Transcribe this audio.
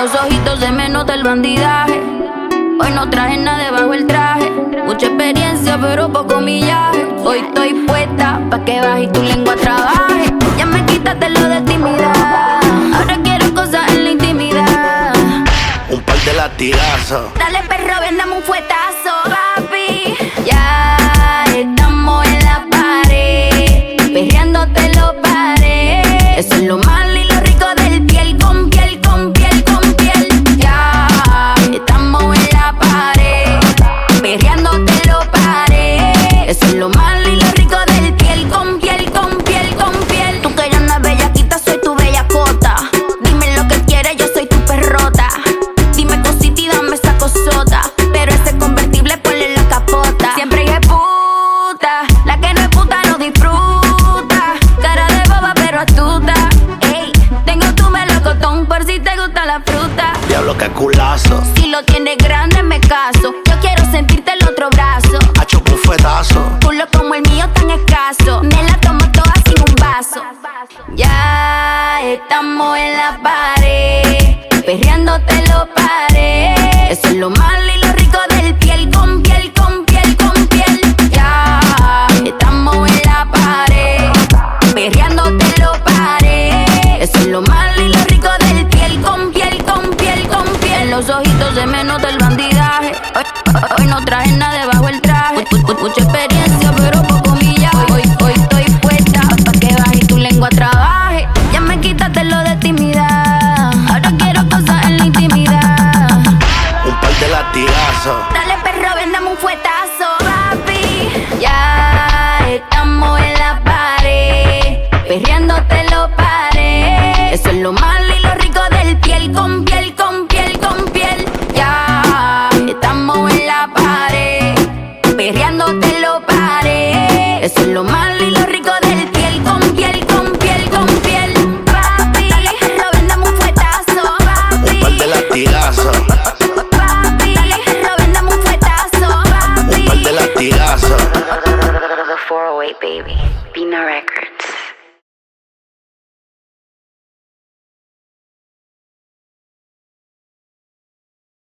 los ojitos se me nota el bandidaje. Hoy no traje nada debajo el traje. Mucha experiencia pero poco millaje. Hoy estoy puesta pa' que baje y tu lengua trabaje. Ya me quitaste lo de timidez. Ahora quiero cosas en la intimidad. Un par de latigazos. Dale perro, vendame un fuetazo, papi. Ya estamos en la pared, perreando te lo paré. Eso es lo malo y lo rico del piel con piel, con piel, con piel. Ya estamos en la pared, perreando te lo paré. Eso es lo malo y lo rico del piel con piel, con piel, con piel. Tú que ya no es bellaquita, soy tu bellacota. Dime lo que quieres, yo soy tu perrota. Dime cosita y dame esa cosota. Pero ese convertible ponle la capota. Siempre hay puta, la que no es puta no disfruta. Cara de boba pero astuta. Ey, tengo tu melocotón por si te gusta la fruta. Diablo, qué culazo. Si lo tienes grande me caso. Yo quiero sentirte el otro brazo. Hacho un fuetazo. Culo como el mío tan escaso. Me la tomo toda sin un vaso. Ya estamos en la pared, perreando te lo paré. Eso es lo malo y lo rico del piel con piel, con piel, con piel. Ya estamos en la pared, perreando te lo paré. Eso es lo malo y lo rico del piel con piel, con piel, con piel. En los ojitos se me nota el bandidaje. Hoy no traje nada debajo el traje. Mucha experiencia